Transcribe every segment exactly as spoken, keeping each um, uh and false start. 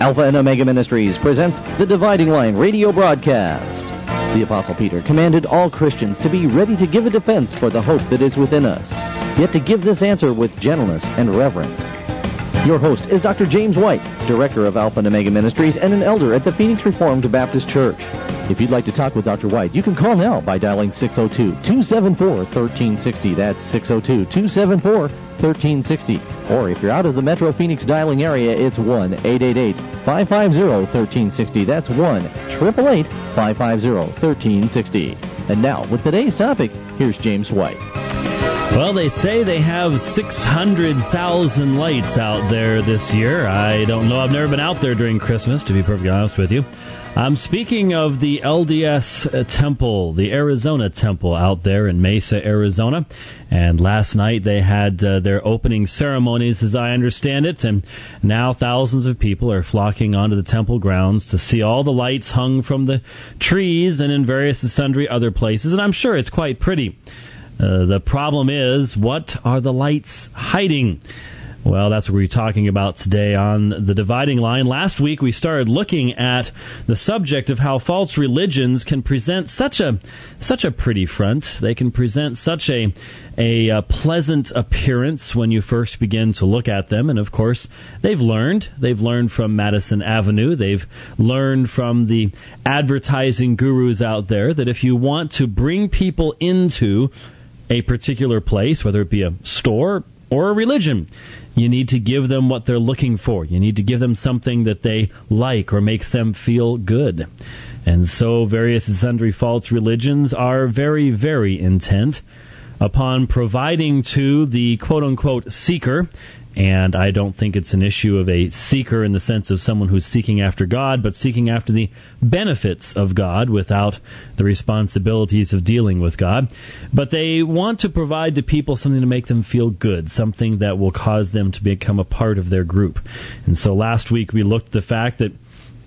Alpha and Omega Ministries presents the Dividing Line radio broadcast. The Apostle Peter commanded all Christians to be ready to give a defense for the hope that is within us, yet to give this answer with gentleness and reverence. Your host is Doctor James White, Director of Alpha and Omega Ministries and an elder at the Phoenix Reformed Baptist Church. If you'd like to talk with Doctor White, you can call now by dialing six oh two, two seven four, one three six oh. That's six oh two, two seven four, one three six oh. Or if you're out of the Metro Phoenix dialing area, it's one eight eight eight, five five zero, one three six oh. That's one eight eight eight, five five zero, one three six oh. And now, with today's topic, here's James White. Well, they say they have six hundred thousand lights out there this year. I don't know. I've never been out there during Christmas, to be perfectly honest with you. I'm speaking of the L D S Temple, the Arizona Temple out there in Mesa, Arizona. And last night they had uh, their opening ceremonies, as I understand it. And now thousands of people are flocking onto the temple grounds to see all the lights hung from the trees and in various and sundry other places. And I'm sure it's quite pretty. Uh, the problem is, what are the lights hiding? Well, that's what we're talking about today on The Dividing Line. Last week, we started looking at the subject of how false religions can present such a such a pretty front. They can present such a, a, a pleasant appearance when you first begin to look at them. And, of course, they've learned. They've learned from Madison Avenue. They've learned from the advertising gurus out there that if you want to bring people into a particular place, whether it be a store or a religion, you need to give them what they're looking for. You need to give them something that they like or makes them feel good. And so various and sundry false religions are very, very intent upon providing to the quote-unquote seeker. And I don't think it's an issue of a seeker in the sense of someone who's seeking after God, but seeking after the benefits of God without the responsibilities of dealing with God. But they want to provide to people something to make them feel good, something that will cause them to become a part of their group. And so last week we looked at the fact that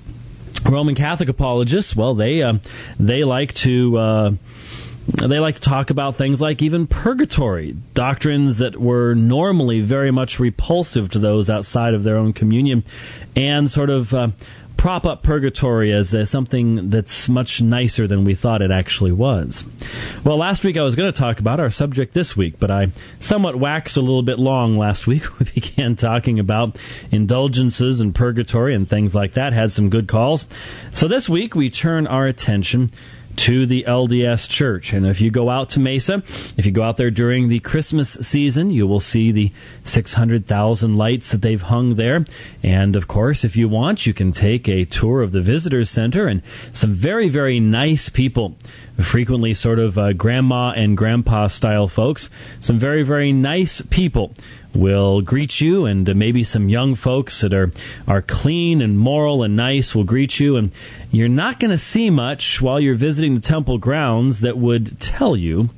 Roman Catholic apologists, well, they uh, they like to... Uh, They like to talk about things like even purgatory, doctrines that were normally very much repulsive to those outside of their own communion, and sort of uh, prop up purgatory as uh, something that's much nicer than we thought it actually was. Well, last week I was going to talk about our subject this week, but I somewhat waxed a little bit long last week. We began talking about indulgences and purgatory and things like that, had some good calls. So this week we turn our attention to the L D S Church. And if you go out to Mesa, if you go out there during the Christmas season, you will see the six hundred thousand lights that they've hung there. And, of course, if you want, you can take a tour of the Visitors Center, and some very, very nice people, frequently sort of uh, grandma and grandpa style folks, some very, very nice people will greet you, and uh, maybe some young folks that are, are clean and moral and nice will greet you, and you're not going to see much while you're visiting the temple grounds that would tell you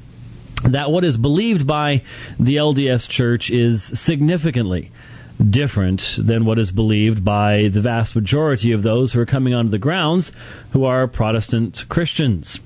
that what is believed by the L D S Church is significantly different than what is believed by the vast majority of those who are coming onto the grounds who are Protestant Christians.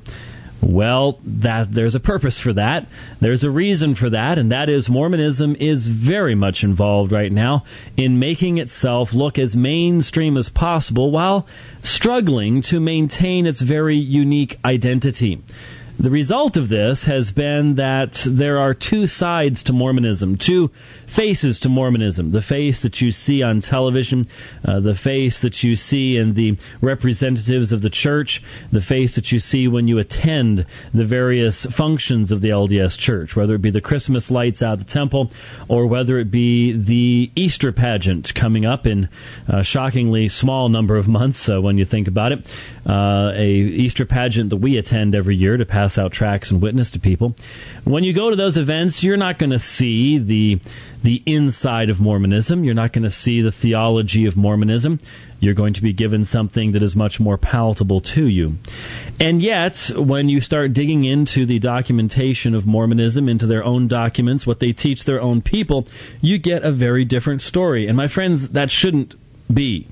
Well, that there's a purpose for that. There's a reason for that, and that is Mormonism is very much involved right now in making itself look as mainstream as possible while struggling to maintain its very unique identity. The result of this has been that there are two sides to Mormonism, two faces to Mormonism. The face that you see on television, uh, the face that you see in the representatives of the church, the face that you see when you attend the various functions of the L D S Church, whether it be the Christmas lights out of the temple or whether it be the Easter pageant coming up in a shockingly small number of months uh, when you think about it. Uh, a Easter pageant that we attend every year to pass out tracts and witness to people. When you go to those events, you're not going to see the the inside of Mormonism. You're not going to see the theology of Mormonism. You're going to be given something that is much more palatable to you. And yet, when you start digging into the documentation of Mormonism, into their own documents, what they teach their own people, you get a very different story. And my friends, that shouldn't be.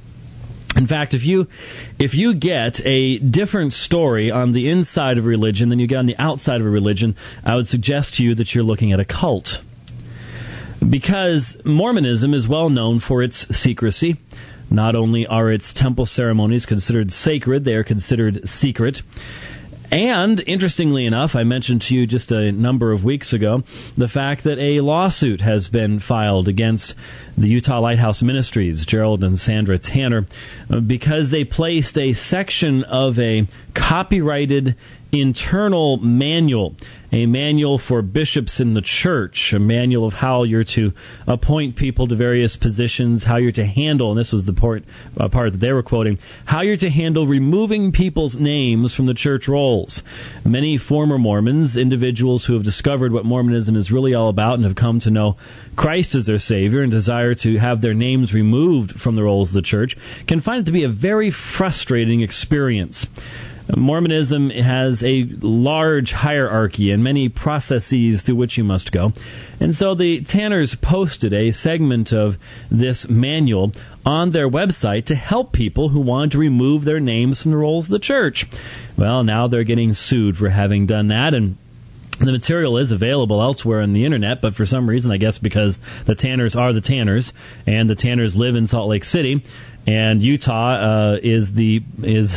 In fact, if you if you get a different story on the inside of a religion than you get on the outside of a religion, I would suggest to you that you're looking at a cult. Because Mormonism is well known for its secrecy. Not only are its temple ceremonies considered sacred, they are considered secret. And, interestingly enough, I mentioned to you just a number of weeks ago the fact that a lawsuit has been filed against the Utah Lighthouse Ministries, Gerald and Sandra Tanner, because they placed a section of a copyrighted internal manual, a manual for bishops in the church, a manual of how you're to appoint people to various positions, how you're to handle, and this was the part, uh, part that they were quoting, how you're to handle removing people's names from the church rolls. Many former Mormons, individuals who have discovered what Mormonism is really all about and have come to know Christ as their Savior and desire to have their names removed from the rolls of the church, can find it to be a very frustrating experience. Mormonism has a large hierarchy and many processes through which you must go. And so the Tanners posted a segment of this manual on their website to help people who wanted to remove their names from the rolls of the church. Well, now they're getting sued for having done that, and the material is available elsewhere on the internet, but for some reason, I guess because the Tanners are the Tanners, and the Tanners live in Salt Lake City, and Utah uh, is the is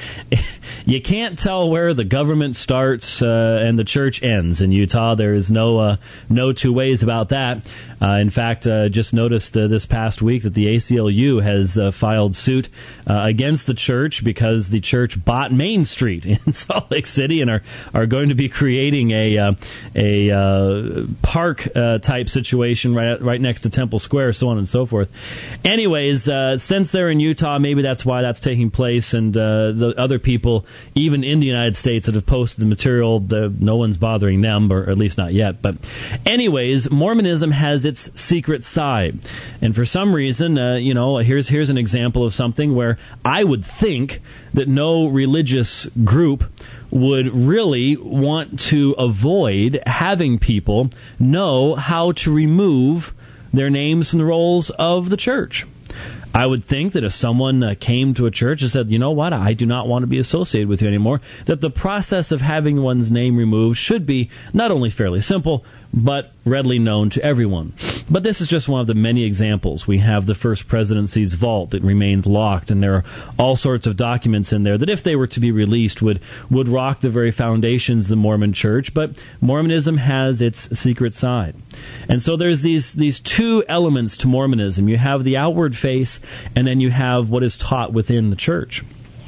you can't tell where the government starts uh, and the church ends in Utah. There is no uh, no two ways about that. Uh, in fact, uh, just noticed uh, this past week that the A C L U has uh, filed suit uh, against the church because the church bought Main Street in Salt Lake City and are, are going to be creating a uh, a uh, park uh, type situation right right next to Temple Square, so on and so forth. Anyways, uh, since they're in Utah, maybe that's why that's taking place, and uh, the other people, even in the United States, that have posted the material, the, no one's bothering them, or at least not yet. But anyways, Mormonism has its secret side. And for some reason, uh, you know, here's here's an example of something where I would think that no religious group would really want to avoid having people know how to remove their names from the rolls of the church. I would think that if someone uh, came to a church and said, you know what, I do not want to be associated with you anymore, that the process of having one's name removed should be not only fairly simple, but readily known to everyone. But this is just one of the many examples. We have the First Presidency's vault that remains locked, and there are all sorts of documents in there that, if they were to be released, would, would rock the very foundations of the Mormon Church. But Mormonism has its secret side. And so there's these, these two elements to Mormonism. You have the outward face, and then you have what is taught within the church.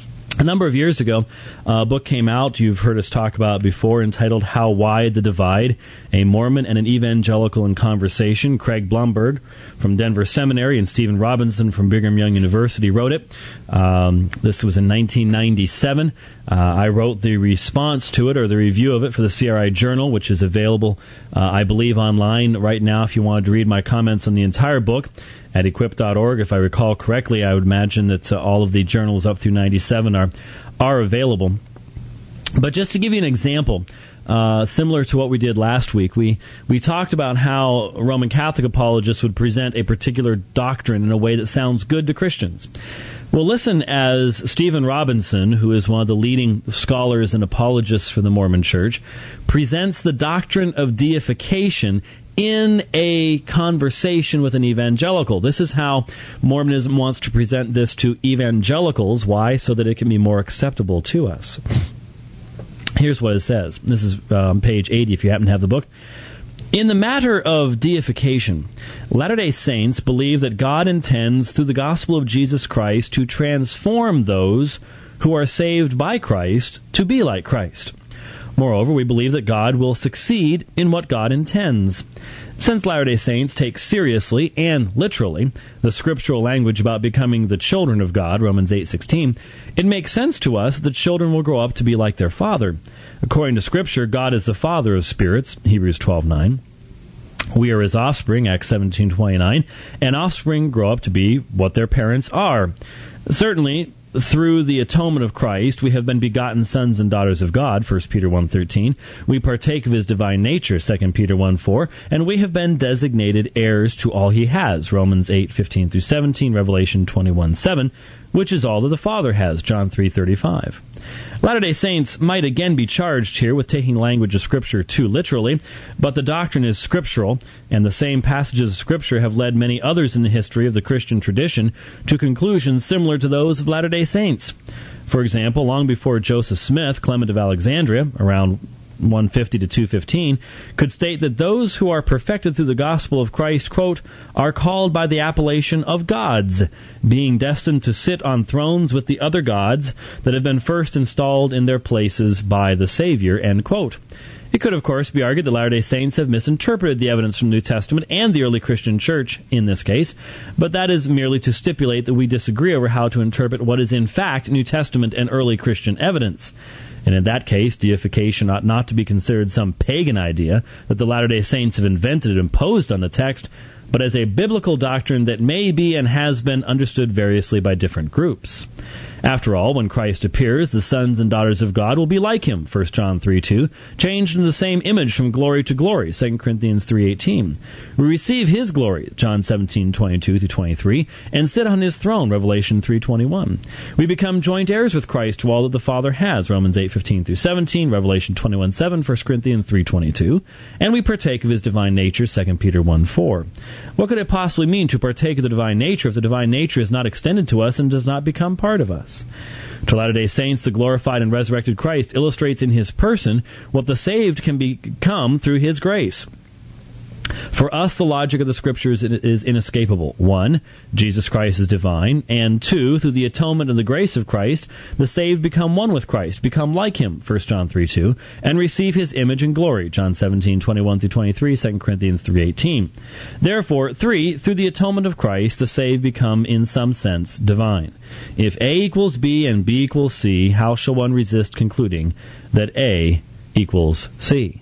A number of years ago, a book came out you've heard us talk about before, entitled How Wide the Divide, A Mormon and an Evangelical in Conversation. Craig Blumberg from Denver Seminary and Stephen Robinson from Brigham Young University wrote it. Um, this was in nineteen ninety-seven. Uh, I wrote the response to it, or the review of it, for the C R I Journal, which is available, uh, I believe, online right now if you wanted to read my comments on the entire book at equip dot org. If I recall correctly, I would imagine that uh, all of the journals up through ninety-seven are are available. But just to give you an example, uh, similar to what we did last week, we, we talked about how Roman Catholic apologists would present a particular doctrine in a way that sounds good to Christians. Well, listen as Stephen Robinson, who is one of the leading scholars and apologists for the Mormon Church, presents the doctrine of deification in a conversation with an evangelical. This is how Mormonism wants to present this to evangelicals. Why? So that it can be more acceptable to us. Here's what it says. This is um, page eighty, if you happen to have the book. In the matter of deification, Latter-day Saints believe that God intends, through the gospel of Jesus Christ, to transform those who are saved by Christ to be like Christ. Moreover, we believe that God will succeed in what God intends. Since Latter-day Saints take seriously and literally the scriptural language about becoming the children of God, Romans eight sixteen, it makes sense to us that children will grow up to be like their Father. According to Scripture, God is the Father of spirits, Hebrews twelve nine. We are His offspring, Acts seventeen twenty-nine, and offspring grow up to be what their parents are. Certainly, through the atonement of Christ, we have been begotten sons and daughters of God, First Peter one thirteen. We partake of His divine nature, Second Peter one four. And we have been designated heirs to all He has, Romans eight fifteen through seventeen, Revelation twenty-one seven, which is all that the Father has, John three thirty-five. Latter-day Saints might again be charged here with taking language of Scripture too literally, but the doctrine is scriptural, and the same passages of Scripture have led many others in the history of the Christian tradition to conclusions similar to those of Latter-day Saints. For example, long before Joseph Smith, Clement of Alexandria, around one fifty to two fifteen, could state that those who are perfected through the gospel of Christ, quote, are called by the appellation of gods, being destined to sit on thrones with the other gods that have been first installed in their places by the Savior, end quote. It could, of course, be argued that Latter-day Saints have misinterpreted the evidence from the New Testament and the early Christian church in this case, but that is merely to stipulate that we disagree over how to interpret what is in fact New Testament and early Christian evidence. And in that case, deification ought not to be considered some pagan idea that the Latter-day Saints have invented and imposed on the text, but as a biblical doctrine that may be and has been understood variously by different groups. After all, when Christ appears, the sons and daughters of God will be like him, First John three two, changed into the same image from glory to glory, Second Corinthians three eighteen. We receive his glory, John seventeen twenty-two through twenty-three, and sit on his throne, Revelation three twenty-one. We become joint heirs with Christ to all that the Father has, Romans eight fifteen through seventeen, Revelation twenty-one seven, First Corinthians three twenty-two, and we partake of his divine nature, Second Peter one four. What could it possibly mean to partake of the divine nature if the divine nature is not extended to us and does not become part of us? To Latter-day Saints, the glorified and resurrected Christ illustrates in his person what the saved can become through his grace. For us, the logic of the Scriptures is inescapable. One, Jesus Christ is divine, and two, through the atonement and the grace of Christ, the saved become one with Christ, become like him, First John three two, and receive his image and glory, John seventeen twenty-one through twenty-three, Second Corinthians three eighteen. Therefore, three, through the atonement of Christ, the saved become, in some sense, divine. If A equals B and B equals C, how shall one resist concluding that A equals C?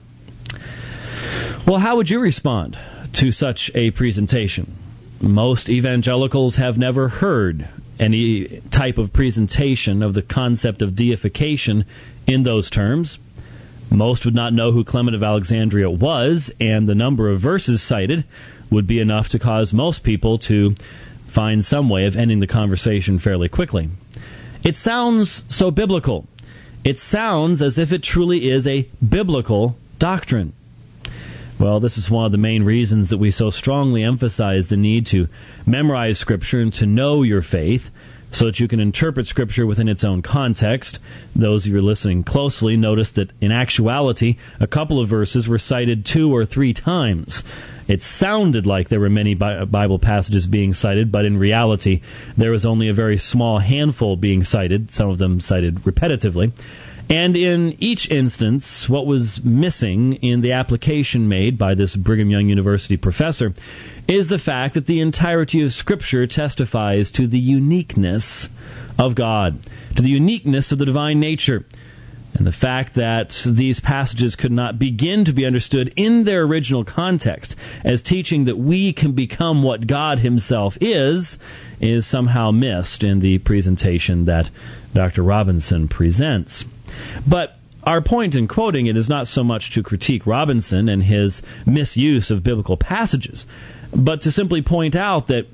Well, how would you respond to such a presentation? Most evangelicals have never heard any type of presentation of the concept of deification in those terms. Most would not know who Clement of Alexandria was, and the number of verses cited would be enough to cause most people to find some way of ending the conversation fairly quickly. It sounds so biblical. It sounds as if it truly is a biblical doctrine. Well, this is one of the main reasons that we so strongly emphasize the need to memorize Scripture and to know your faith so that you can interpret Scripture within its own context. Those of you who are listening closely notice that in actuality, a couple of verses were cited two or three times. It sounded like there were many Bible passages being cited, but in reality, there was only a very small handful being cited, some of them cited repetitively. And in each instance, what was missing in the application made by this Brigham Young University professor is the fact that the entirety of Scripture testifies to the uniqueness of God, to the uniqueness of the divine nature, and the fact that these passages could not begin to be understood in their original context as teaching that we can become what God himself is, is somehow missed in the presentation that Doctor Robinson presents. But our point in quoting it is not so much to critique Robinson and his misuse of biblical passages, but to simply point out that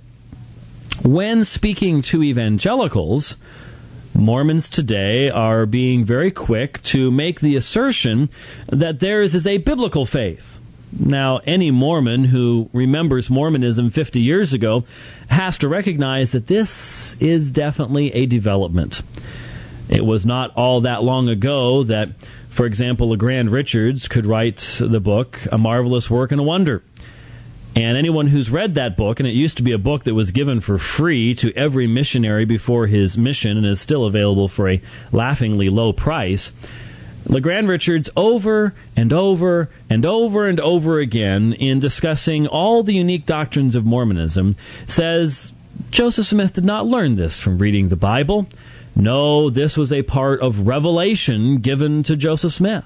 when speaking to evangelicals, Mormons today are being very quick to make the assertion that theirs is a biblical faith. Now, any Mormon who remembers Mormonism fifty years ago has to recognize that this is definitely a development. It was not all that long ago that, for example, LeGrand Richards could write the book, A Marvelous Work and a Wonder. And anyone who's read that book, and it used to be a book that was given for free to every missionary before his mission and is still available for a laughingly low price, LeGrand Richards over and over and over and over again in discussing all the unique doctrines of Mormonism says Joseph Smith did not learn this from reading the Bible. No, this was a part of revelation given to Joseph Smith.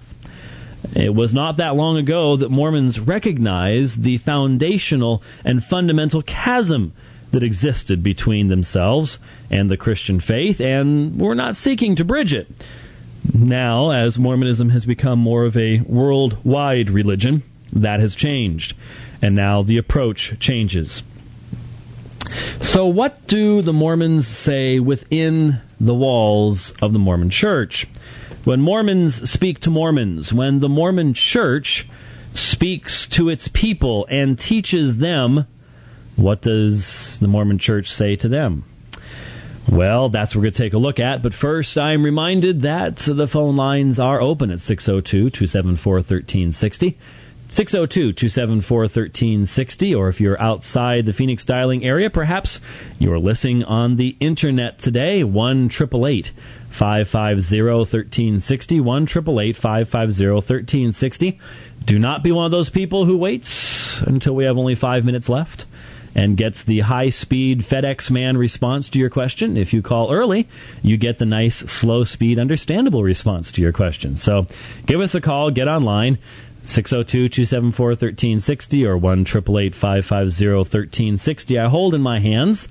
It was not that long ago that Mormons recognized the foundational and fundamental chasm that existed between themselves and the Christian faith, and were not seeking to bridge it. Now, as Mormonism has become more of a worldwide religion, that has changed, and now the approach changes. So what do the Mormons say within the walls of the Mormon Church? When Mormons speak to Mormons, when the Mormon Church speaks to its people and teaches them, what does the Mormon Church say to them? Well, that's what we're going to take a look at. But first, I'm reminded that the phone lines are open at six oh two, two seven four, one three six oh. six oh two, two seven four, one three six oh, or if you're outside the Phoenix dialing area, perhaps you're listening on the internet today, one eight eight eight, five five zero, one three six oh, one eight eight eight, five five zero, one three six oh. Do not be one of those people who waits until we have only five minutes left and gets the high-speed FedEx man response to your question. If you call early, you get the nice, slow-speed, understandable response to your question. So give us a call, get online, six oh two, two seven four, one three six oh or one eight eight eight, five five zero, one three six oh. I hold in my hands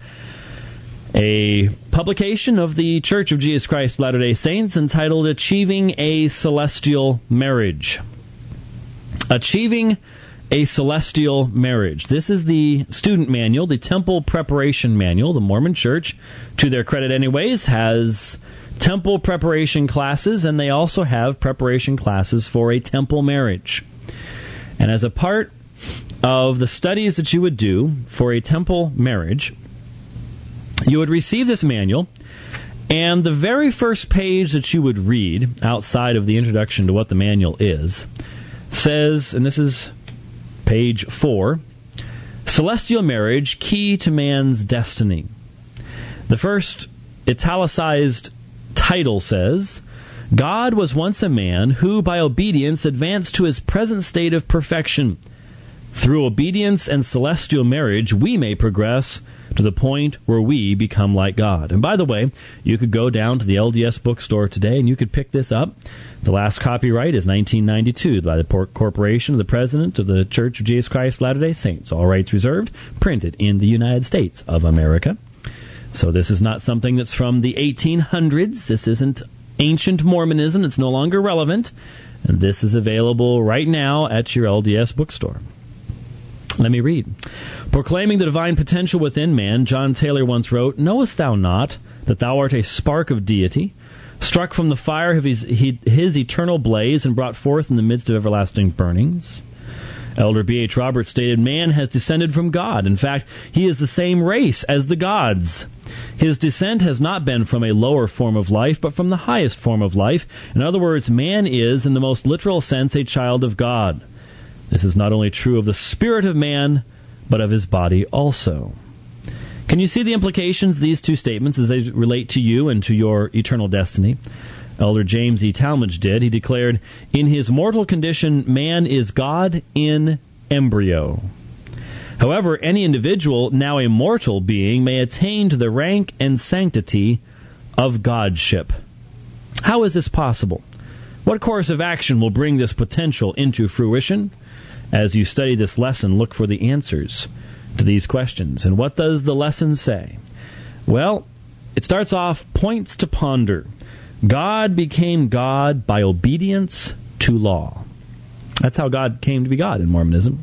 a publication of the Church of Jesus Christ of Latter-day Saints entitled Achieving a Celestial Marriage. Achieving a Celestial Marriage. This is the student manual, the temple preparation manual. The Mormon Church, to their credit anyways, has temple preparation classes, and they also have preparation classes for a temple marriage. And as a part of the studies that you would do for a temple marriage, you would receive this manual, and the very first page that you would read, outside of the introduction to what the manual is, says, and this is page four, Celestial Marriage, Key to Man's Destiny. The first italicized title says, God was once a man who, by obedience, advanced to his present state of perfection. Through obedience and celestial marriage, we may progress to the point where we become like God. And by the way, you could go down to the L D S bookstore today and you could pick this up. The last copyright is nineteen ninety-two by the Corporation of the President of the Church of Jesus Christ of Latter-day Saints. All rights reserved, printed in the United States of America. So this is not something that's from the eighteen hundreds. This isn't ancient Mormonism. It's no longer relevant. And this is available right now at your L D S bookstore. Let me read. Proclaiming the divine potential within man, John Taylor once wrote, Knowest thou not that thou art a spark of deity, struck from the fire of his, his eternal blaze and brought forth in the midst of everlasting burnings? Elder B H Roberts stated, Man has descended from God. In fact, he is the same race as the gods. His descent has not been from a lower form of life, but from the highest form of life. In other words, man is, in the most literal sense, a child of God. This is not only true of the spirit of man, but of his body also. Can you see the implications of these two statements as they relate to you and to your eternal destiny? Elder James E. Talmage did. He declared, In his mortal condition, man is God in embryo. However, any individual, now a mortal being, may attain to the rank and sanctity of godship. How is this possible? What course of action will bring this potential into fruition? As you study this lesson, look for the answers to these questions. And what does the lesson say? Well, it starts off, points to ponder. God became God by obedience to law. That's how God came to be God in Mormonism.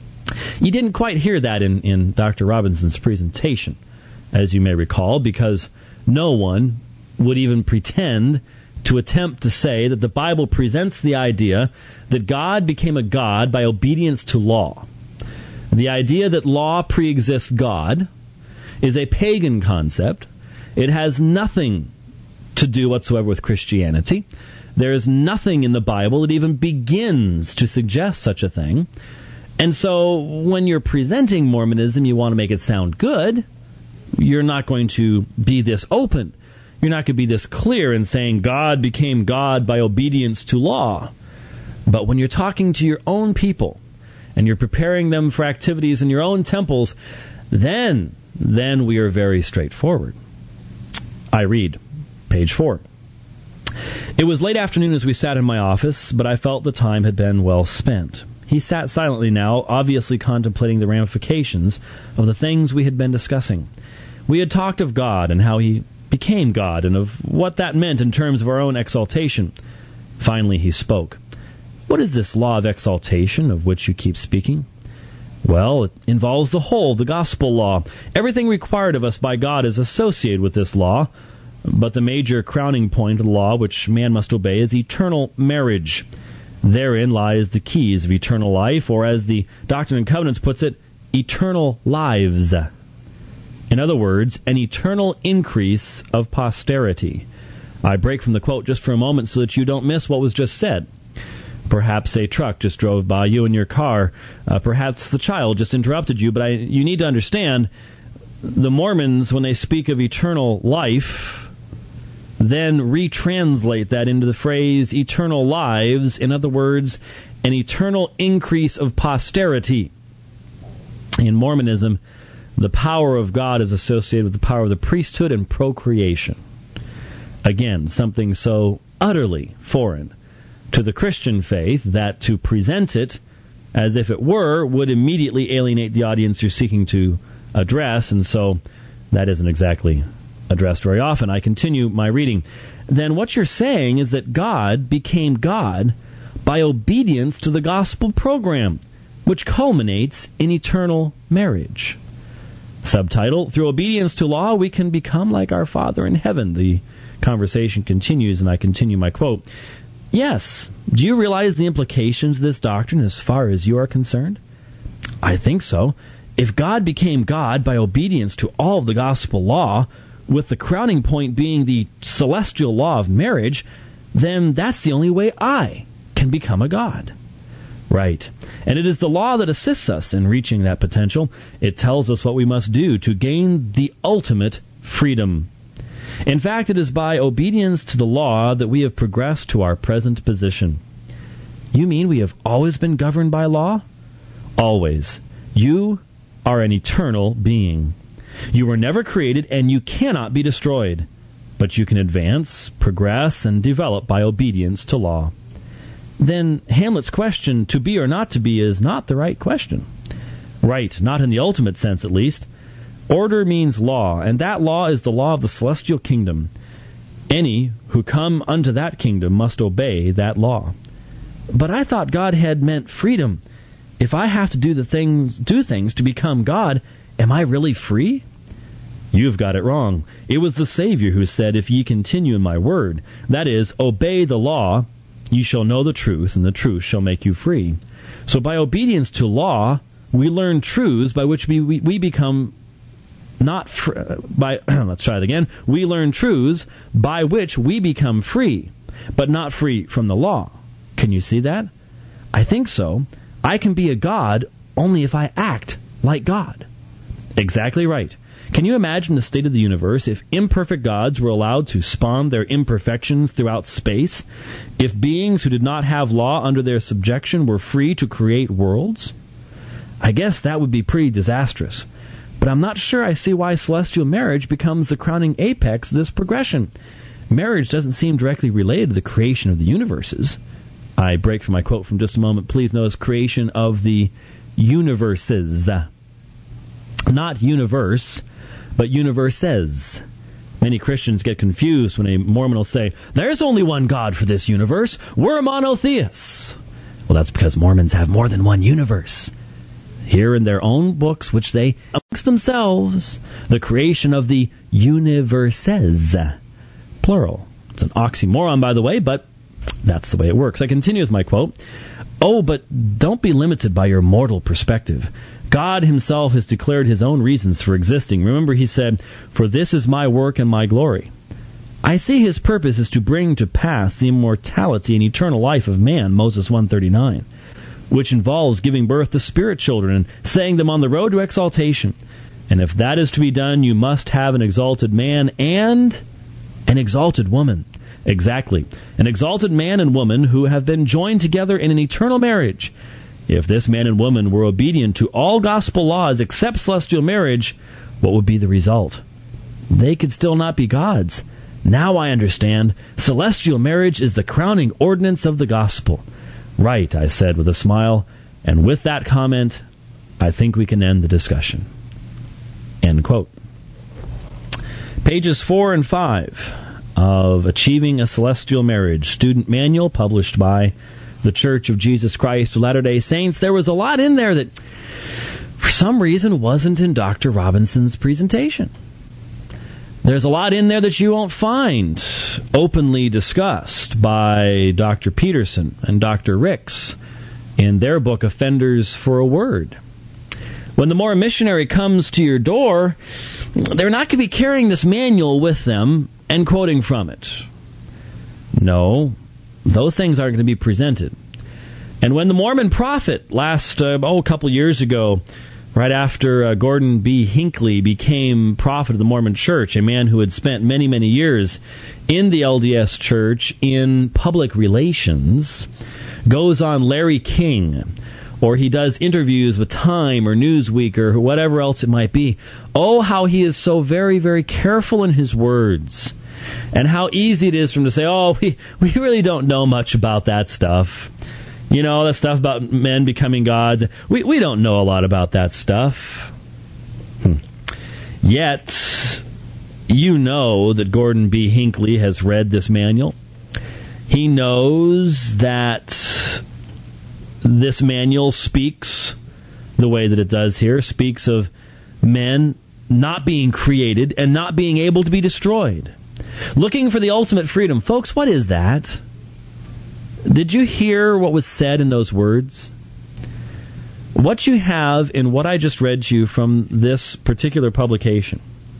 You didn't quite hear that in, in Doctor Robinson's presentation, as you may recall, because no one would even pretend to attempt to say that the Bible presents the idea that God became a God by obedience to law. The idea that law preexists God is a pagan concept. It has nothing to do whatsoever with Christianity. There is nothing in the Bible that even begins to suggest such a thing. And so when you're presenting Mormonism, you want to make it sound good. You're not going to be this open. You're not going to be this clear in saying God became God by obedience to law. But when you're talking to your own people and you're preparing them for activities in your own temples, then, then we are very straightforward. I read, page four. It was late afternoon as we sat in my office, but I felt the time had been well spent. He sat silently now, obviously contemplating the ramifications of the things we had been discussing. We had talked of God and how he became God and of what that meant in terms of our own exaltation. Finally he spoke. What is this law of exaltation of which you keep speaking? Well, it involves the whole of the gospel law. Everything required of us by God is associated with this law, but the major crowning point of the law which man must obey is eternal marriage. Therein lies the keys of eternal life, or as the Doctrine and Covenants puts it, eternal lives. In other words, an eternal increase of posterity. I break from the quote just for a moment so that you don't miss what was just said. Perhaps a truck just drove by you in your car. Uh, perhaps the child just interrupted you. But I, you need to understand, the Mormons, when they speak of eternal life, then retranslate that into the phrase eternal lives. In other words, an eternal increase of posterity. In Mormonism, the power of God is associated with the power of the priesthood and procreation. Again, something so utterly foreign to the Christian faith that to present it as if it were would immediately alienate the audience you're seeking to address, and so that isn't exactly addressed very often. I continue my reading. Then what you're saying is that God became God by obedience to the gospel program, which culminates in eternal marriage. Subtitle, through obedience to law, we can become like our Father in heaven. The conversation continues, and I continue my quote. Yes. Do you realize the implications of this doctrine as far as you are concerned? I think so. If God became God by obedience to all of the gospel law, with the crowning point being the celestial law of marriage, then that's the only way I can become a God. Right. And it is the law that assists us in reaching that potential. It tells us what we must do to gain the ultimate freedom. In fact, it is by obedience to the law that we have progressed to our present position. You mean we have always been governed by law? Always. You are an eternal being. You were never created, and you cannot be destroyed. But you can advance, progress, and develop by obedience to law. Then Hamlet's question, to be or not to be, is not the right question. Right, not in the ultimate sense at least. Order means law, and that law is the law of the celestial kingdom. Any who come unto that kingdom must obey that law. But I thought God had meant freedom. If I have to do the things, do things to become God, am I really free? You've got it wrong. It was the Savior who said, if ye continue in my word, that is, obey the law, ye shall know the truth, and the truth shall make you free. So by obedience to law, we learn truths by which we, we, we become not fr- by let's try it again. We learn truths by which we become free, but not free from the law. Can you see that? I think so. I can be a God only if I act like God. Exactly right. Can you imagine the state of the universe if imperfect gods were allowed to spawn their imperfections throughout space? If beings who did not have law under their subjection were free to create worlds? I guess that would be pretty disastrous. But I'm not sure I see why celestial marriage becomes the crowning apex of this progression. Marriage doesn't seem directly related to the creation of the universes. I break from my quote from just a moment. Please notice creation of the universes. Not universe, but universes. Many Christians get confused when a Mormon will say, there's only one God for this universe. We're monotheists. Well, that's because Mormons have more than one universe. Here in their own books, which they, amongst themselves, the creation of the universes. Plural. It's an oxymoron, by the way, but that's the way it works. I continue with my quote. Oh, but don't be limited by your mortal perspective. God himself has declared his own reasons for existing. Remember, he said, for this is my work and my glory. I see his purpose is to bring to pass the immortality and eternal life of man, Moses one thirty-nine. Which involves giving birth to spirit children and setting them on the road to exaltation. And if that is to be done, you must have an exalted man and an exalted woman. Exactly. An exalted man and woman who have been joined together in an eternal marriage. If this man and woman were obedient to all gospel laws except celestial marriage, what would be the result? They could still not be gods. Now I understand. Celestial marriage is the crowning ordinance of the gospel. Right, I said with a smile, and with that comment, I think we can end the discussion. End quote. Pages four and five of Achieving a Celestial Marriage, Student Manual, published by the Church of Jesus Christ of Latter-day Saints. There was a lot in there that for some reason wasn't in Doctor Robinson's presentation. There's a lot in there that you won't find openly discussed by Doctor Peterson and Doctor Ricks in their book, Offenders for a Word. When the Mormon missionary comes to your door, they're not going to be carrying this manual with them and quoting from it. No, those things aren't going to be presented. And when the Mormon prophet, last, uh, oh, a couple years ago, right after uh, Gordon B. Hinckley became prophet of the Mormon Church, a man who had spent many, many years in the L D S Church in public relations, goes on Larry King, or he does interviews with Time or Newsweek or whatever else it might be. Oh, how he is so very, very careful in his words, and how easy it is for him to say, oh, we, we really don't know much about that stuff. You know, that stuff about men becoming gods. We we don't know a lot about that stuff. Hmm. Yet, you know that Gordon B. Hinckley has read this manual. He knows that this manual speaks the way that it does here, speaks of men not being created and not being able to be destroyed. Looking for the ultimate freedom. Folks, what is that? Did you hear what was said in those words? What you have in what I just read to you from this particular publication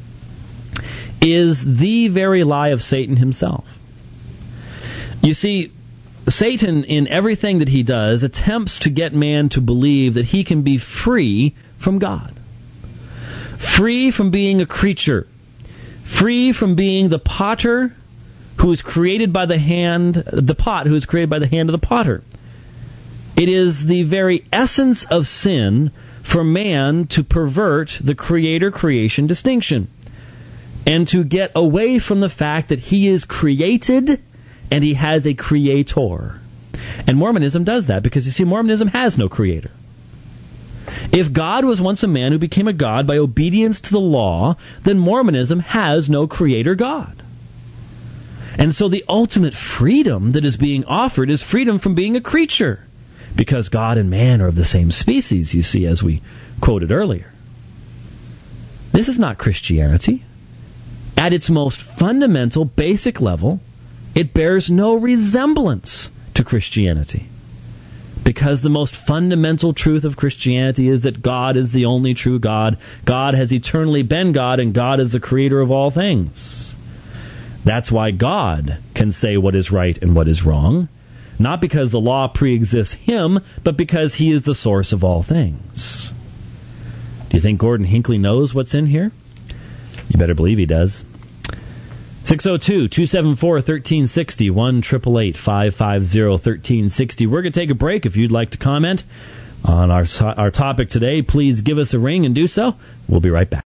is the very lie of Satan himself. You see, Satan, in everything that he does, attempts to get man to believe that he can be free from God. Free from being a creature. Free from being the potter who is created by the hand, the pot who is created by the hand of the potter. It is the very essence of sin for man to pervert the creator-creation distinction and to get away from the fact that he is created and he has a creator. And Mormonism does that because, you see, Mormonism has no creator. If God was once a man who became a god by obedience to the law, then Mormonism has no creator God. And so the ultimate freedom that is being offered is freedom from being a creature, because God and man are of the same species, you see, as we quoted earlier. This is not Christianity. At its most fundamental, basic level, it bears no resemblance to Christianity, because the most fundamental truth of Christianity is that God is the only true God. God has eternally been God, and God is the creator of all things. That's why God can say what is right and what is wrong, not because the law pre-exists him, but because he is the source of all things. Do you think Gordon Hinckley knows what's in here? You better believe he does. six oh two, two seven four, one three six oh, one eight eight eight, five five zero, one three six oh. We're going to take a break. If you'd like to comment on our, our topic today, please give us a ring and do so. We'll be right back.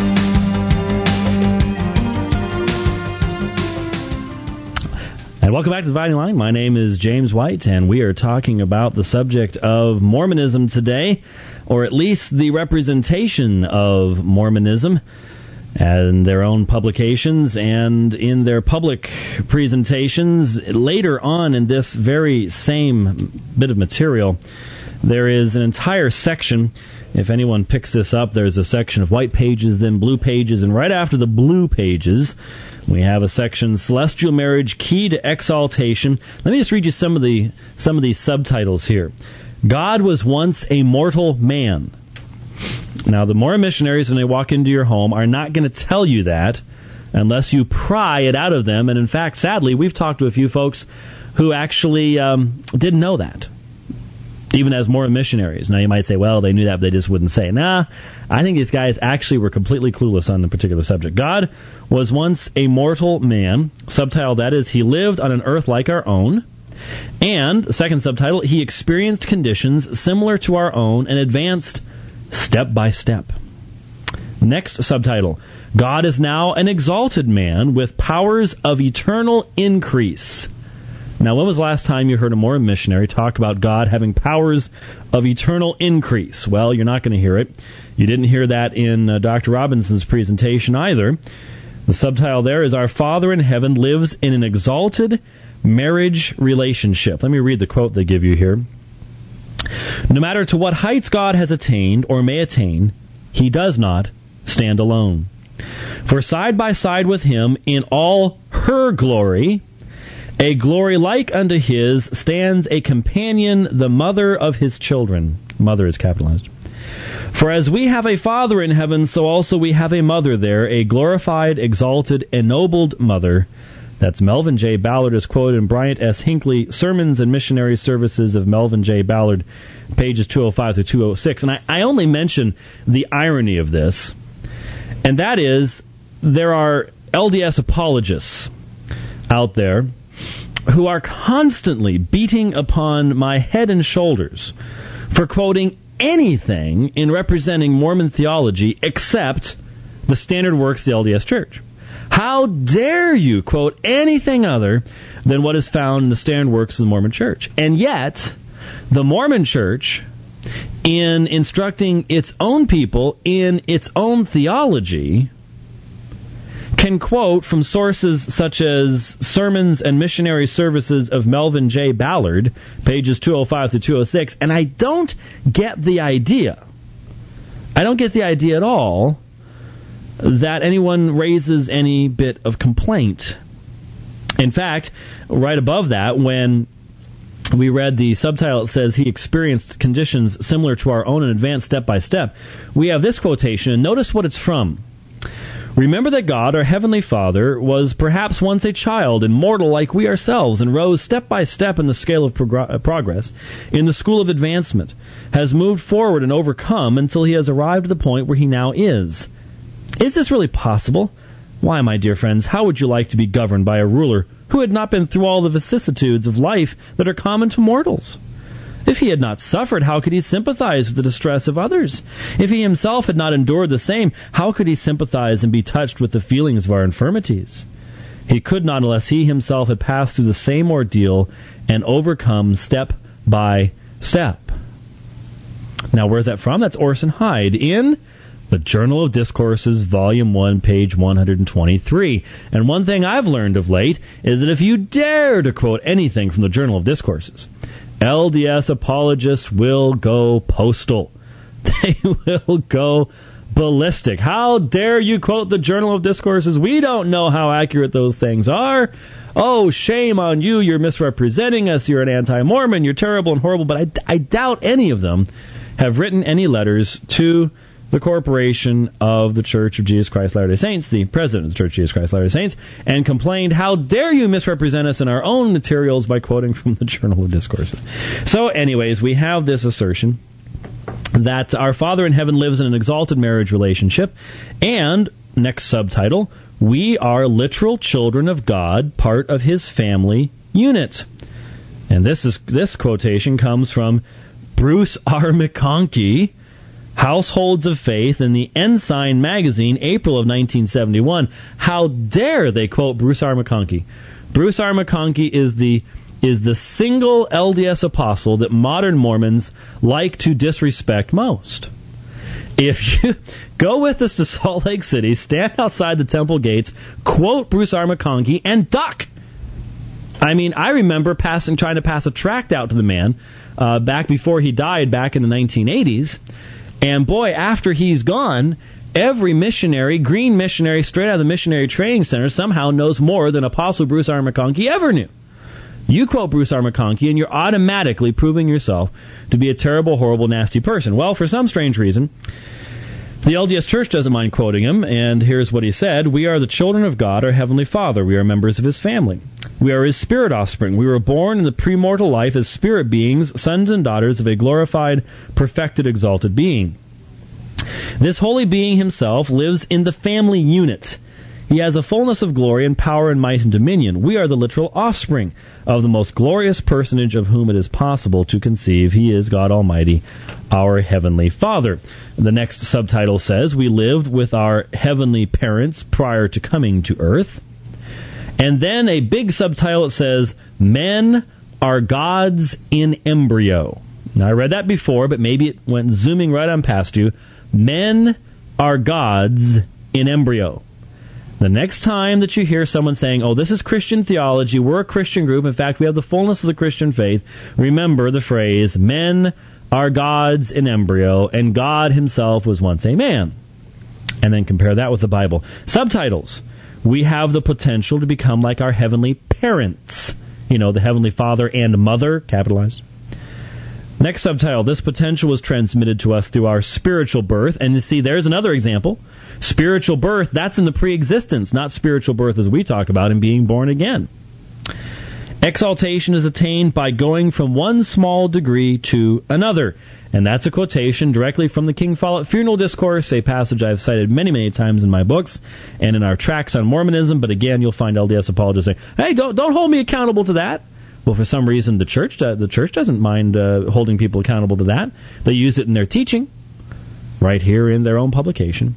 And welcome back to The Dividing Line. My name is James White, and we are talking about the subject of Mormonism today, or at least the representation of Mormonism and their own publications and in their public presentations. Later on in this very same bit of material, there is an entire section. If anyone picks this up, there's a section of white pages, then blue pages, and right after the blue pages, we have a section, Celestial Marriage, Key to Exaltation. Let me just read you some of the some of these subtitles here. God was once a mortal man. Now, the Mormon missionaries, when they walk into your home, are not going to tell you that unless you pry it out of them. And in fact, sadly, we've talked to a few folks who actually um, didn't know that, even as Mormon missionaries. Now, you might say, well, they knew that, but they just wouldn't say it. Nah, I think these guys actually were completely clueless on the particular subject. God was once a mortal man. Subtitle, that is, he lived on an earth like our own. And, the second subtitle, he experienced conditions similar to our own and advanced step by step. Next subtitle, God is now an exalted man with powers of eternal increase. Now, when was the last time you heard a Mormon missionary talk about God having powers of eternal increase? Well, you're not going to hear it. You didn't hear that in uh, Doctor Robinson's presentation either. The subtitle there is, Our Father in Heaven lives in an exalted marriage relationship. Let me read the quote they give you here. No matter to what heights God has attained or may attain, he does not stand alone. For side by side with him in all her glory, a glory like unto his, stands a companion, the mother of his children. Mother is capitalized. For as we have a Father in heaven, so also we have a mother there, a glorified, exalted, ennobled mother. That's Melvin J. Ballard, is quoted in Bryant S. Hinckley, Sermons and Missionary Services of Melvin J. Ballard, pages two oh five through two oh six. And I, I only mention the irony of this, and that is there are L D S apologists out there who are constantly beating upon my head and shoulders for quoting anything in representing Mormon theology except the standard works of the L D S Church. How dare you quote anything other than what is found in the standard works of the Mormon Church? And yet, the Mormon Church, in instructing its own people in its own theology, can quote from sources such as Sermons and Missionary Services of Melvin J. Ballard, pages two oh five to two oh six, and I don't get the idea. I don't get the idea at all that anyone raises any bit of complaint. In fact, right above that, when we read the subtitle, it says he experienced conditions similar to our own and advanced step by step, we have this quotation, and notice what it's from. Remember that God, our Heavenly Father, was perhaps once a child and mortal like we ourselves, and rose step by step in the scale of prog- progress, in the school of advancement, has moved forward and overcome until he has arrived at the point where he now is. Is this really possible? Why, my dear friends, how would you like to be governed by a ruler who had not been through all the vicissitudes of life that are common to mortals? If he had not suffered, how could he sympathize with the distress of others? If he himself had not endured the same, how could he sympathize and be touched with the feelings of our infirmities? He could not unless he himself had passed through the same ordeal and overcome step by step. Now, where's that from? That's Orson Hyde in the Journal of Discourses, Volume one, page one hundred twenty-three. And one thing I've learned of late is that if you dare to quote anything from the Journal of Discourses, L D S apologists will go postal. They will go ballistic. How dare you quote the Journal of Discourses? We don't know how accurate those things are. Oh, shame on you. You're misrepresenting us. You're an anti-Mormon. You're terrible and horrible. But I, I doubt any of them have written any letters to the corporation of the Church of Jesus Christ Latter-day Saints, the president of the Church of Jesus Christ Latter-day Saints, and complained, how dare you misrepresent us in our own materials by quoting from the Journal of Discourses. So anyways, we have this assertion that our Father in heaven lives in an exalted marriage relationship, and, next subtitle, we are literal children of God, part of his family unit. And this is this quotation comes from Bruce R. McConkie, Households of Faith, in the Ensign magazine, April of nineteen seventy-one. How dare they quote Bruce R. McConkie? Bruce R. McConkie is the is the single L D S apostle that modern Mormons like to disrespect most. If you go with us to Salt Lake City, stand outside the temple gates, quote Bruce R. McConkie, and duck. I mean, I remember passing, trying to pass a tract out to the man uh, back before he died back in the nineteen eighties. And boy, after he's gone, every missionary, green missionary, straight out of the missionary training center, somehow knows more than Apostle Bruce R. McConkie ever knew. You quote Bruce R. McConkie, and you're automatically proving yourself to be a terrible, horrible, nasty person. Well, for some strange reason, the L D S Church doesn't mind quoting him, and here's what he said. We are the children of God, our Heavenly Father. We are members of his family. We are his spirit offspring. We were born in the premortal life as spirit beings, sons and daughters of a glorified, perfected, exalted being. This holy being himself lives in the family unit. He has a fullness of glory and power and might and dominion. We are the literal offspring of the most glorious personage of whom it is possible to conceive. He is God Almighty, our Heavenly Father. The next subtitle says, we lived with our heavenly parents prior to coming to earth. And then a big subtitle that says, men are gods in embryo. Now, I read that before, but maybe it went zooming right on past you. Men are gods in embryo. The next time that you hear someone saying, oh, this is Christian theology, we're a Christian group, in fact, we have the fullness of the Christian faith, remember the phrase, men are gods in embryo, and God himself was once a man. And then compare that with the Bible. Subtitles. We have the potential to become like our heavenly parents. You know, the Heavenly Father and Mother, capitalized. Next subtitle, this potential was transmitted to us through our spiritual birth. And you see, there's another example. Spiritual birth, that's in the pre-existence, not spiritual birth as we talk about in being born again. Exaltation is attained by going from one small degree to another. And that's a quotation directly from the King Follett Funeral Discourse, a passage I've cited many, many times in my books and in our tracts on Mormonism. But again, you'll find L D S apologists saying, hey, don't don't hold me accountable to that. Well, for some reason, the church uh, the church doesn't mind uh, holding people accountable to that. They use it in their teaching, right here in their own publication.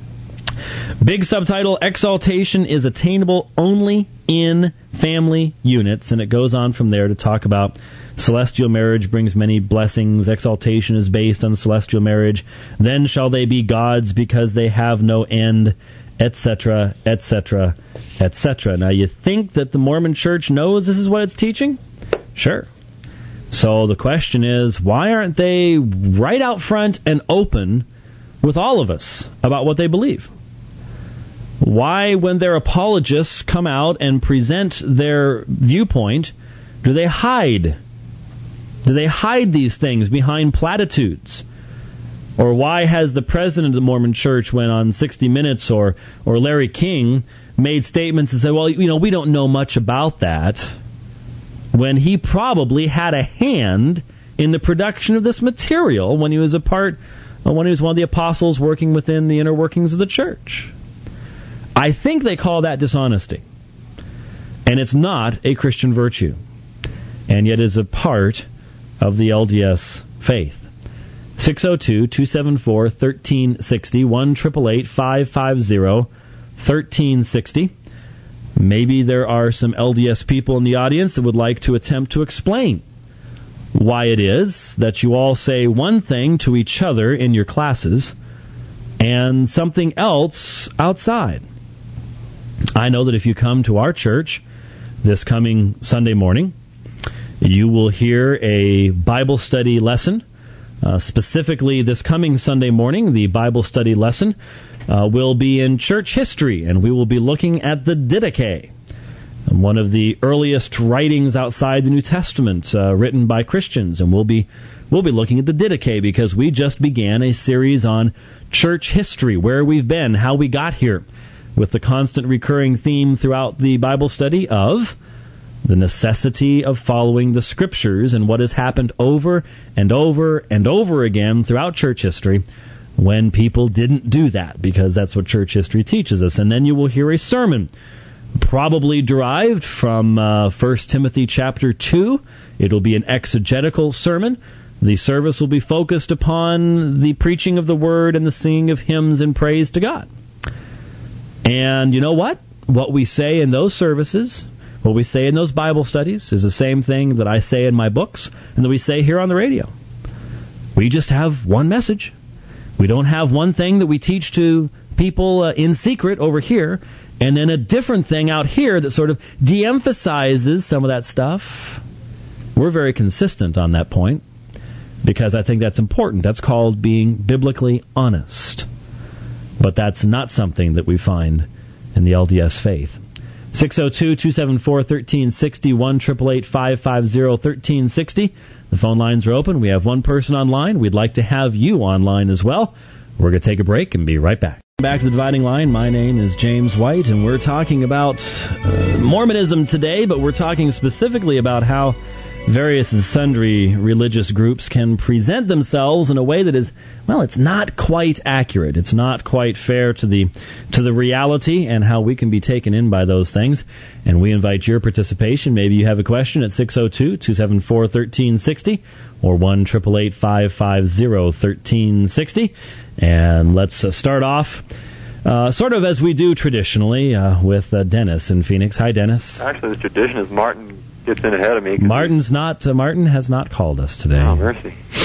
Big subtitle, Exaltation is attainable only in family units. And it goes on from there to talk about celestial marriage brings many blessings. Exaltation is based on celestial marriage. Then shall they be gods because they have no end, et cetera, et cetera, et cetera. Now, you think that the Mormon Church knows this is what it's teaching? Sure. So the question is, why aren't they right out front and open with all of us about what they believe? Why, when their apologists come out and present their viewpoint, do they hide? Do they hide these things behind platitudes? Or why has the president of the Mormon Church, when on sixty minutes, or, or Larry King, made statements and said, well, you know, we don't know much about that, when he probably had a hand in the production of this material when he was a part, when he was one of the apostles working within the inner workings of the church? I think they call that dishonesty. And it's not a Christian virtue. And yet is a part of the L D S faith. six oh two, two seven four, one three six oh, one eight eight eight, five five zero, one three six oh. Maybe there are some L D S people in the audience that would like to attempt to explain why it is that you all say one thing to each other in your classes and something else outside. I know that if you come to our church this coming Sunday morning, you will hear a Bible study lesson. Uh, specifically, this coming Sunday morning, the Bible study lesson uh, will be in church history, and we will be looking at the Didache, one of the earliest writings outside the New Testament uh, written by Christians. And we'll be we'll be looking at the Didache because we just began a series on church history, where we've been, how we got here, with the constant recurring theme throughout the Bible study of the necessity of following the Scriptures and what has happened over and over and over again throughout church history when people didn't do that, because that's what church history teaches us. And then you will hear a sermon, probably derived from uh, First Timothy chapter two. It'll be an exegetical sermon. The service will be focused upon the preaching of the Word and the singing of hymns and praise to God. And you know what? What we say in those services, what we say in those Bible studies, is the same thing that I say in my books and that we say here on the radio. We just have one message. We don't have one thing that we teach to people uh, in secret over here, and then a different thing out here that sort of de-emphasizes some of that stuff. We're very consistent on that point, because I think that's important. That's called being biblically honest. But that's not something that we find in the L D S faith. six oh two, two seven four, one three six oh, one eight eight eight, five five zero, one three six oh. The phone lines are open. We have one person online. We'd like to have you online as well. We're going to take a break and be right back. Back to the Dividing Line. My name is James White, and we're talking about uh, Mormonism today, but we're talking specifically about how various and sundry religious groups can present themselves in a way that is, well, it's not quite accurate. It's not quite fair to the to the reality, and how we can be taken in by those things. And we invite your participation. Maybe you have a question at six oh two, two seven four, one three six oh or one eight eight eight, five five zero, one three six oh. And let's uh, start off uh, sort of as we do traditionally uh, with uh, Dennis in Phoenix. Hi, Dennis. Actually, the tradition is Martin gets in ahead of me. Martin's not. Uh, Martin has not called us today. Oh, mercy.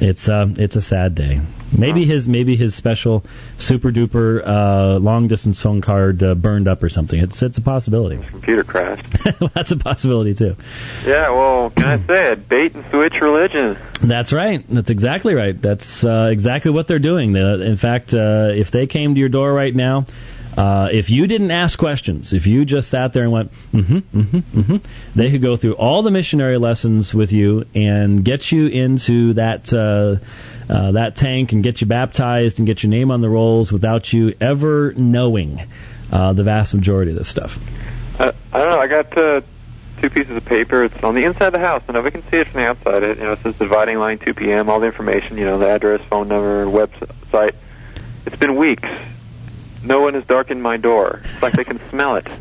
It's uh, it's a sad day. Maybe his maybe his special super duper uh, long distance phone card uh, burned up or something. It's it's a possibility. His computer crashed. Well, that's a possibility too. Yeah, well, can I say it? Bait and switch religion. That's right. That's exactly right. That's uh, exactly what they're doing. They, in fact, uh, if they came to your door right now, uh, if you didn't ask questions, if you just sat there and went, mm-hmm, mm-hmm, mm-hmm, they could go through all the missionary lessons with you and get you into that. Uh, Uh, that tank and get you baptized and get your name on the rolls without you ever knowing uh, the vast majority of this stuff. Uh, I don't know. I got uh, two pieces of paper. It's on the inside of the house, and nobody can see it from the outside. It, you know, it says Dividing Line two p.m., all the information, you know, the address, phone number, website. It's been weeks. No one has darkened my door. It's like they can smell it.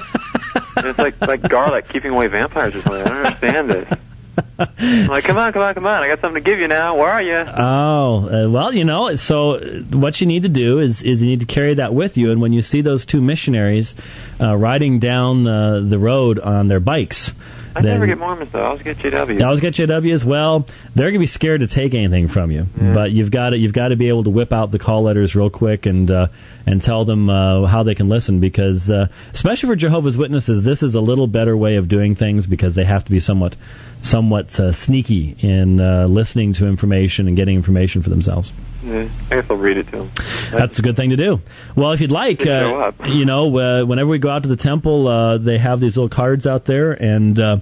And it's like, like garlic keeping away vampires or something. I don't understand this. I'm like, come on, come on, come on. I got something to give you now. Where are you? Oh, uh, well, you know, so what you need to do is, is you need to carry that with you. And when you see those two missionaries uh, riding down uh, the road on their bikes... I then, never get Mormons, though. I always get J W. I always get J W as well. They're going to be scared to take anything from you. Yeah. But you've got to, you've got to be able to whip out the call letters real quick and uh, and tell them uh, how they can listen. Because, uh, especially for Jehovah's Witnesses, this is a little better way of doing things because they have to be somewhat somewhat uh, sneaky in uh, listening to information and getting information for themselves. Yeah, I guess I'll read it to them. That's a good thing to do. Well, if you'd like, uh, you know, uh, whenever we go out to the temple, uh, they have these little cards out there, and uh,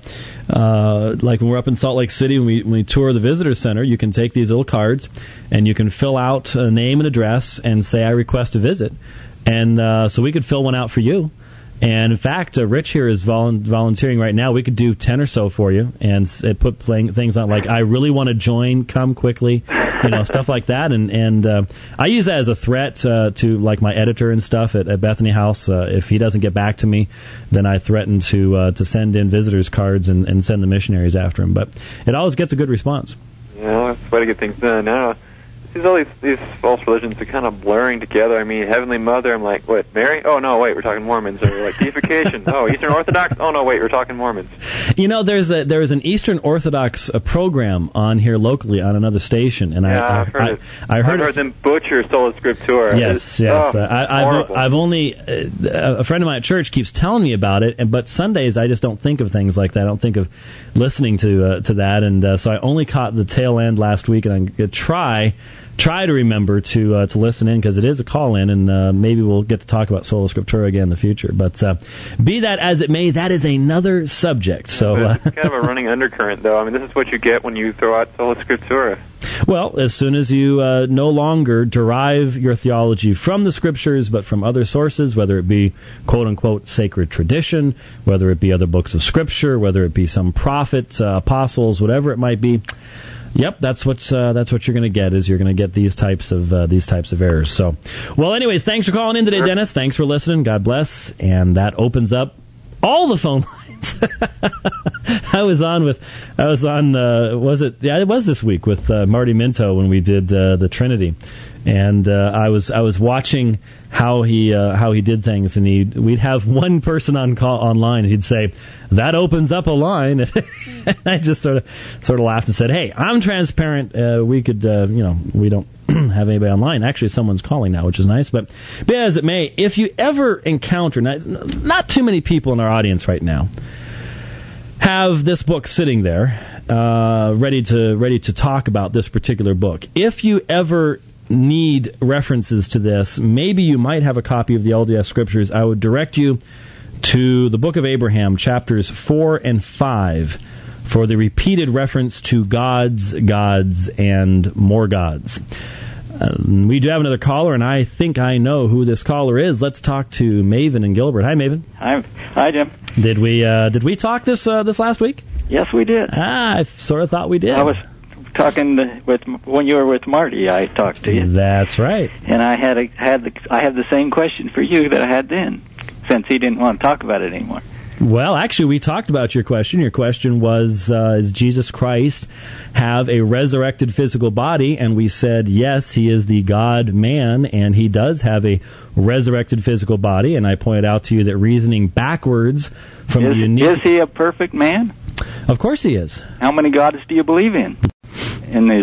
uh, like when we're up in Salt Lake City, when we, when we tour the visitor center, you can take these little cards, and you can fill out a name and address, and say, I request a visit. And uh, so we could fill one out for you. And in fact, uh, Rich here is volu- volunteering right now. We could do ten or so for you and uh, put playing things on like, I really want to join, come quickly, you know, stuff like that. And, and uh, I use that as a threat uh, to like my editor and stuff at, at Bethany House. Uh, if he doesn't get back to me, then I threaten to uh, to send in visitors cards and, and send the missionaries after him. But it always gets a good response. Yeah, well, that's the way to get things done. Now, These all these, these false religions are kind of blurring together. I mean, Heavenly Mother, I'm like, what, Mary? Oh, no, wait, we're talking Mormons. Or like deification. Oh, Eastern Orthodox? Oh, no, wait, we're talking Mormons. You know, there's a there's an Eastern Orthodox uh, program on here locally on another station, and yeah, I, I, I've heard I, it. I heard, I've heard it, them butcher Sola Scriptura. Yes, it's, yes. Oh, uh, I, I've I've only uh, a friend of mine at church keeps telling me about it, and but Sundays I just don't think of things like that. I don't think of listening to uh, to that, and uh, so I only caught the tail end last week, and I'm gonna try. Try to remember to uh, to listen in because it is a call-in, and uh, maybe we'll get to talk about Sola Scriptura again in the future. But uh, be that as it may, that is another subject. So yeah, uh, it's kind of a running undercurrent, though. I mean, this is what you get when you throw out Sola Scriptura. Well, as soon as you uh, no longer derive your theology from the Scriptures, but from other sources, whether it be quote-unquote sacred tradition, whether it be other books of Scripture, whether it be some prophets, uh, apostles, whatever it might be. Yep, that's what uh, that's what you're going to get. Is you're going to get these types of uh, these types of errors. So, well, anyways, thanks for calling in today, Dennis. Thanks for listening. God bless. And that opens up all the phone lines. I was on with I was on uh, was it yeah it was this week with uh, Marty Minto when we did uh, the Trinity, and uh, I was I was watching how he uh, how he did things, and he we'd have one person on call online, and he'd say that opens up a line, and I just sort of sort of laughed and said, "Hey, I'm transparent. Uh, we could uh, you know we don't have anybody online. Actually, someone's calling now, which is nice. But be as it may, if you ever encounter not, not too many people in our audience right now have this book sitting there, uh, ready to ready to talk about this particular book. If you ever need references to this, maybe you might have a copy of the L D S Scriptures. I would direct you to the Book of Abraham, chapters four and five, for the repeated reference to gods, gods, and more gods. Um, we do have another caller, and I think I know who this caller is. Let's talk to Maven and Gilbert. Hi, Maven. Hi, hi, Jim. Did we uh, did we talk this uh, this last week? Yes, we did. Ah, I sort of thought we did. I was talking to, with when you were with Marty. I talked to you. That's right. And I had a, had the I have the same question for you that I had then, since he didn't want to talk about it anymore. Well, actually, we talked about your question. Your question was, uh, is Jesus Christ have a resurrected physical body? And we said, yes, he is the God-man, and he does have a resurrected physical body. And I pointed out to you that reasoning backwards from is, the unique... Is he a perfect man? Of course he is. How many gods do you believe in? And is Jesus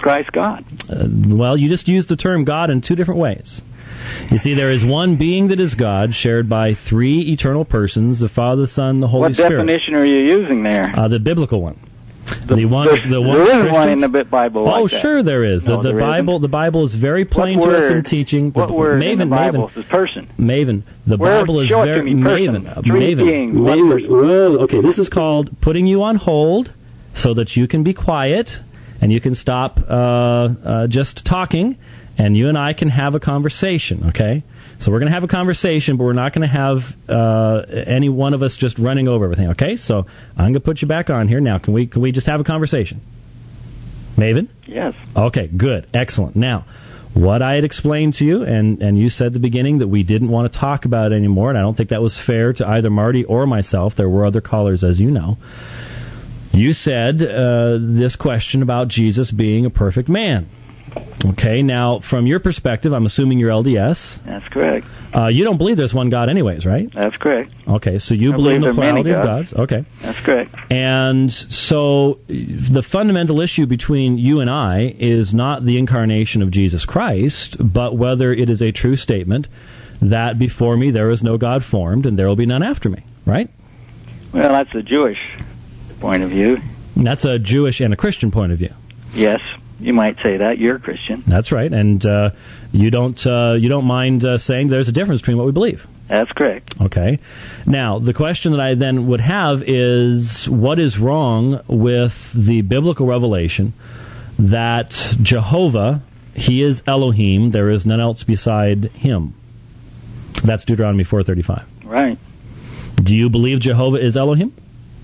Christ God? Uh, well, you just used the term God in two different ways. You see, there is one being that is God, shared by three eternal persons, the Father, the Son, the Holy what Spirit. What definition are you using there? Uh, the biblical one. The, the one, there, the one there is one in the Bible like Oh, that. sure there is. No, the the there Bible, isn't. the Bible is very plain what to word, us in teaching. What the, word Maven, in the Bible Maven, is person? Maven. The Where, Bible is show it very to me, person. Maven. Three Maven. beings, one Maven. person. Whoa, okay, this is called putting you on hold so that you can be quiet and you can stop uh, uh, just talking, and you and I can have a conversation. Okay. So we're going to have a conversation, but we're not going to have uh, any one of us just running over everything, okay? So I'm going to put you back on here. Now, can we can we just have a conversation? Maven? Yes. Okay, good. Excellent. Now, what I had explained to you, and, and you said at the beginning that we didn't want to talk about it anymore, and I don't think that was fair to either Marty or myself. There were other callers, as you know. You said uh, this question about Jesus being a perfect man. Okay, now, from your perspective, I'm assuming you're L D S. That's correct. Uh, you don't believe there's one God anyways, right? That's correct. Okay, so you I believe in believe the there are many plurality of gods. gods. Okay. That's correct. And so the fundamental issue between you and I is not the incarnation of Jesus Christ, but whether it is a true statement that before me there is no God formed and there will be none after me, right? Well, that's a Jewish point of view. And that's a Jewish and a Christian point of view. Yes. You might say that. You're a Christian. That's right, and uh, you don't uh, you don't mind uh, saying there's a difference between what we believe. That's correct. Okay. Now, the question that I then would have is, what is wrong with the biblical revelation that Jehovah, he is Elohim, there is none else beside him? That's Deuteronomy four thirty-five. Right. Do you believe Jehovah is Elohim?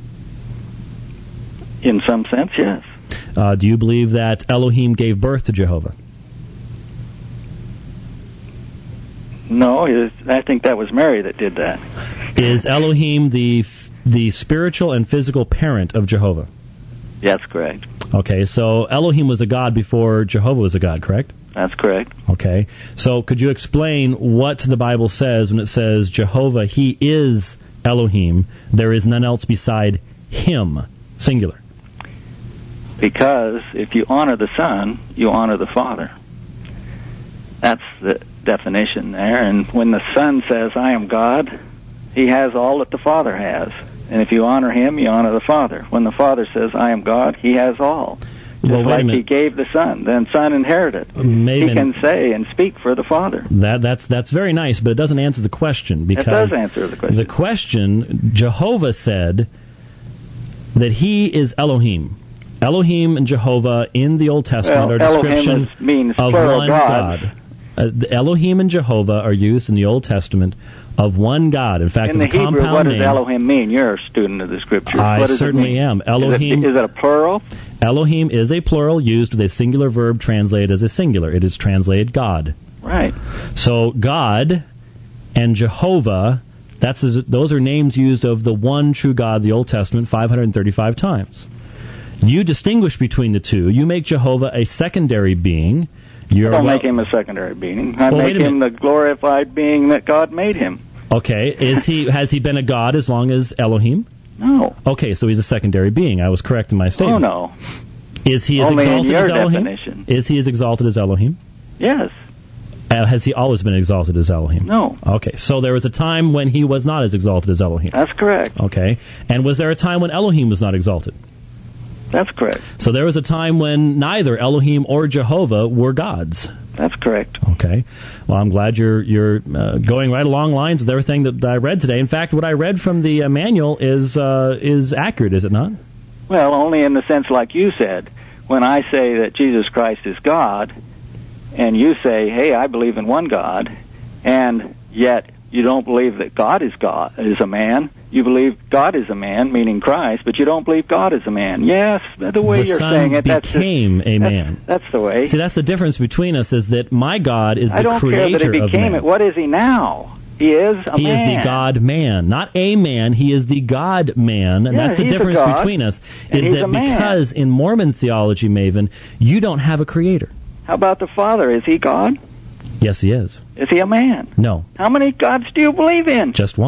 In some sense, yes. Uh, do you believe that Elohim gave birth to Jehovah? No, it is, I think that was Mary that did that. Is Elohim the the spiritual and physical parent of Jehovah? That's correct. Okay, so Elohim was a god before Jehovah was a god, correct? That's correct. Okay, so could you explain what the Bible says when it says Jehovah, he is Elohim, there is none else beside him, singular? Because if you honor the Son, you honor the Father. That's the definition there. And when the Son says, I am God, he has all that the Father has. And if you honor him, you honor the Father. When the Father says, I am God, he has all. Just well, wait like a minute. he gave the Son. Then Son inherited. Maven, he can say and speak for the Father. That, that's, that's very nice, but it doesn't answer the question. Because it does answer the question. The question, Jehovah said that he is Elohim. Elohim and Jehovah in the Old Testament well, are a description Elohim is, means of plural one gods. God. Uh, the Elohim and Jehovah are used in the Old Testament of one God. In fact, in it's the a Hebrew, compound what does name. Elohim mean? You're a student of the Scriptures. I what does certainly it mean? am. Elohim. Is it, is it a plural? Elohim is a plural used with a singular verb translated as a singular. It is translated God. Right. So God and Jehovah, that's those are names used of the one true God, the Old Testament, five hundred thirty-five times. You distinguish between the two. You make Jehovah a secondary being. You're I don't well, make him a secondary being. I well, make him the glorified being that God made him. Okay, is he has he been a god as long as Elohim? No. Okay, so he's a secondary being. I was correct in my statement. Oh, no. Is he as Only in exalted your as Elohim? definition. Is he as exalted as Elohim? Yes. Uh, has he always been exalted as Elohim? No. Okay, so there was a time when he was not as exalted as Elohim. That's correct. Okay, and was there a time when Elohim was not exalted? That's correct. So there was a time when neither Elohim or Jehovah were gods. That's correct. Okay. Well, I'm glad you're you're uh, going right along lines with everything that I read today. In fact, what I read from the uh, manual is uh, is accurate, is it not? Well, only in the sense like you said. When I say that Jesus Christ is God, and you say, hey, I believe in one God, and yet you don't believe that God is God is a man. You believe God is a man, meaning Christ, but you don't believe God is a man. Yes, the way the you're Son saying it, that's just, became a man. That's, that's the way. See, that's the difference between us, is that my God is the I don't creator care that he of became man. it. What is he now? He is a he man. is the God-man, not a man. He is the God-man, and Yeah, that's the he's a difference God, between us. and Is he's that a man. because in Mormon theology, Maven, you don't have a creator. How about the Father? Is he God? Yes, he is. Is he a man? No, How many gods do you believe in? just one.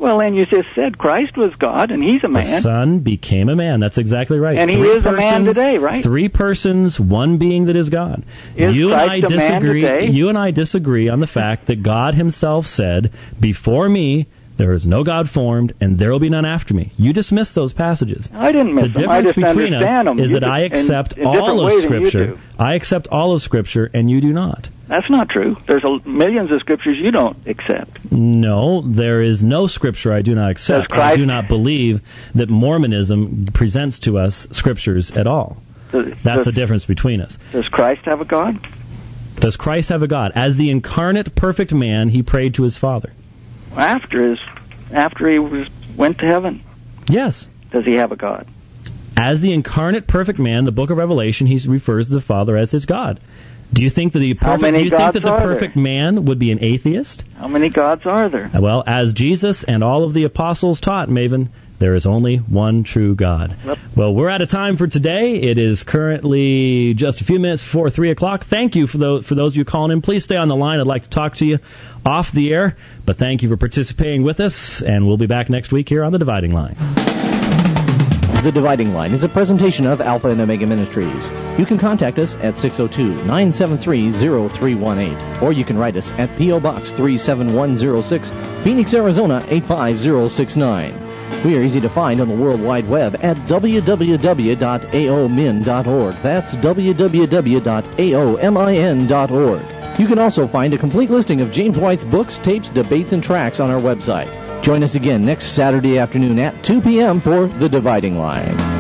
Well, and you just said Christ was God, and he's a man. The Son became a man. That's exactly right. And he three is persons, a man today, right? Three persons, one being that is God. Is you Christ and I a man disagree. today? You and I disagree on the fact that God himself said, "Before me there is no God formed, and there will be none after me." You dismiss those passages. I didn't miss the them. I difference just between understand us them. is You that do- I accept in, in different all of ways than you Scripture. do. I accept all of Scripture, and you do not. That's not true. There's a, millions of scriptures you don't accept. No, there is no Scripture I do not accept. Does Christ- I do not believe that Mormonism presents to us Scriptures at all. Does, That's does, the difference between us. Does Christ have a God? Does Christ have a God? As the incarnate, perfect man, he prayed to his Father. After his, after he was went to heaven, Yes. does he have a God? As the incarnate, perfect man, the book of Revelation, he refers to the Father as his God. Do you think that the How perfect, many do you think gods that the are there? perfect man would be an atheist? How many gods are there? Well, as Jesus and all of the apostles taught, Maven, there is only one true God. Yep. Well, we're out of time for today. It is currently just a few minutes before three o'clock. Thank you for those, for those of you calling in. Please stay on the line. I'd like to talk to you off the air. But thank you for participating with us, and we'll be back next week here on The Dividing Line. The Dividing Line is a presentation of Alpha and Omega Ministries. You can contact us at six oh two, nine seven three, oh three one eight, or you can write us at P O. Box three seven one oh six, Phoenix, Arizona eight five zero six nine. We are easy to find on the World Wide Web at w w w dot a o min dot org. That's w w w dot a o min dot org. You can also find a complete listing of James White's books, tapes, debates, and tracks on our website. Join us again next Saturday afternoon at two p.m. for The Dividing Line.